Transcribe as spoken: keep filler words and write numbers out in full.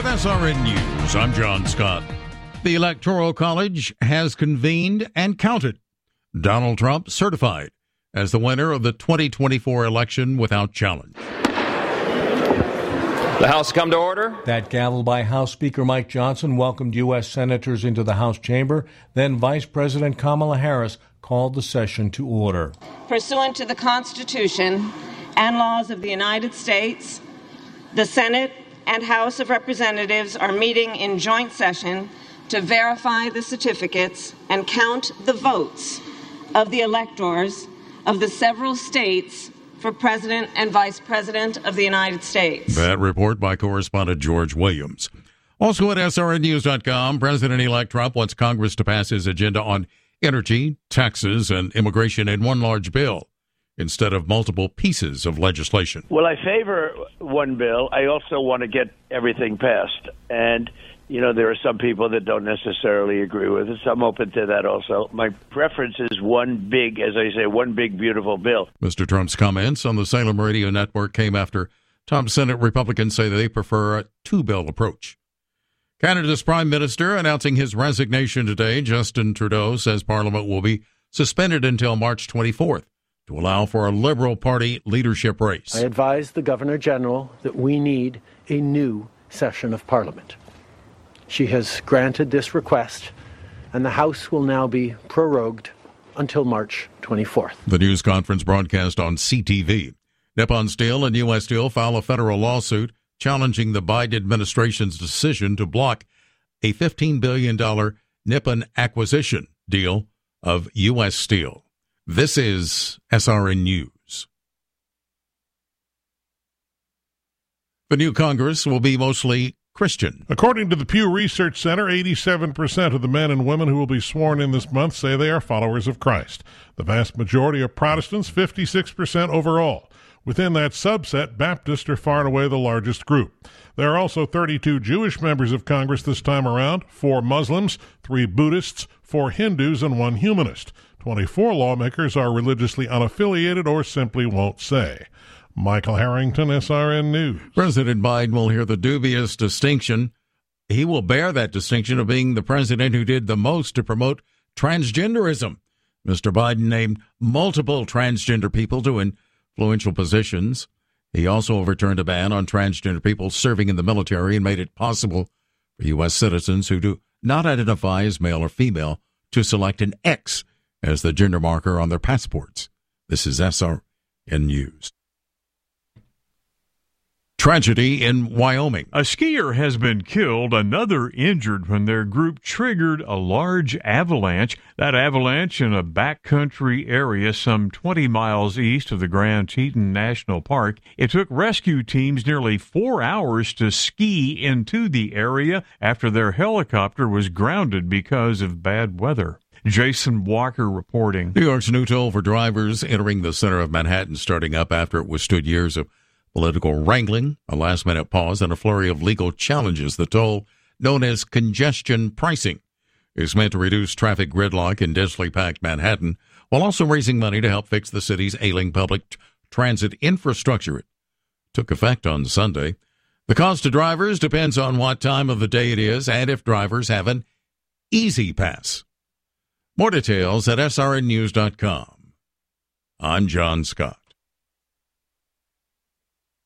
With S R N News, I'm John Scott. The Electoral College has convened and counted. Donald Trump certified as the winner of the twenty twenty-four election without challenge. The House come to order. That gavel by House Speaker Mike Johnson welcomed U S senators into the House chamber. Then Vice President Kamala Harris called the session to order. Pursuant to the Constitution and laws of the United States, the Senate and House of Representatives are meeting in joint session to verify the certificates and count the votes of the electors of the several states for President and Vice President of the United States. That report by correspondent George Williams. Also at S R N news dot com, President-elect Trump wants Congress to pass his agenda on energy, taxes, and immigration in one large bill instead of multiple pieces of legislation. Well, I favor one bill. I also want to get everything passed. And, you know, there are some people that don't necessarily agree with it, so I'm open to that also. My preference is one big, as I say, one big, beautiful bill. Mister Trump's comments on the Salem Radio Network came after top Senate Republicans say they prefer a two-bill approach. Canada's Prime Minister announcing his resignation today. Justin Trudeau says Parliament will be suspended until March twenty-fourth to allow for a Liberal Party leadership race. I advise the Governor-General that we need a new session of Parliament. She has granted this request, and the House will now be prorogued until March twenty-fourth. The news conference broadcast on C T V. Nippon Steel and U S Steel file a federal lawsuit challenging the Biden administration's decision to block a fifteen billion dollars Nippon acquisition deal of U S Steel. This is S R N News. The new Congress will be mostly Christian. According to the Pew Research Center, eighty-seven percent of the men and women who will be sworn in this month say they are followers of Christ. The vast majority are Protestants, fifty-six percent overall. Within that subset, Baptists are far and away the largest group. There are also thirty-two Jewish members of Congress this time around, four Muslims, three Buddhists, four Hindus, and one humanist. twenty-four lawmakers are religiously unaffiliated or simply won't say. Michael Harrington, S R N News. President Biden will hear the dubious distinction. He will bear that distinction of being the president who did the most to promote transgenderism. Mister Biden named multiple transgender people to influential positions. He also overturned a ban on transgender people serving in the military and made it possible for U S citizens who do not identify as male or female to select an X as the gender marker on their passports. This is S R N News. Tragedy in Wyoming. A skier has been killed, another injured when their group triggered a large avalanche. That avalanche in a backcountry area some twenty miles east of the Grand Teton National Park. It took rescue teams nearly four hours to ski into the area after their helicopter was grounded because of bad weather. Jason Walker reporting. New York's new toll for drivers entering the center of Manhattan starting up after it withstood years of political wrangling, a last-minute pause, and a flurry of legal challenges. The toll, known as congestion pricing, is meant to reduce traffic gridlock in densely packed Manhattan, while also raising money to help fix the city's ailing public t- transit infrastructure. It took effect on Sunday. The cost to drivers depends on what time of the day it is and if drivers have an Easy Pass. More details at S R N news dot com. I'm John Scott.